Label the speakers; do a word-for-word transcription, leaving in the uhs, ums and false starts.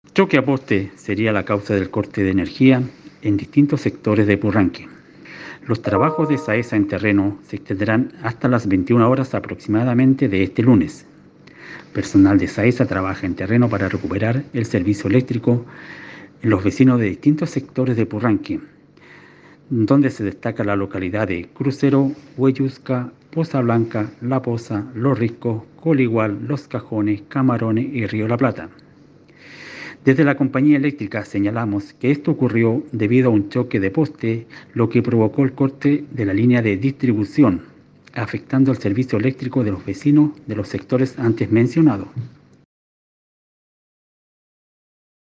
Speaker 1: Choque a poste sería la causa del corte de energía en distintos sectores de Purranque. Los trabajos de SAESA en terreno se extenderán hasta las veintiuna horas aproximadamente de este lunes. Personal de SAESA trabaja en terreno para recuperar el servicio eléctrico en los vecinos de distintos sectores de Purranque, donde se destaca la localidad de Crucero, Hueyusca, Poza Blanca, La Poza, Los Riscos, Coligual, Los Cajones, Camarones y Río La Plata. Desde la compañía eléctrica señalamos que esto ocurrió debido a un choque de poste, lo que provocó el corte de la línea de distribución, afectando el servicio eléctrico de los vecinos de los sectores antes mencionados.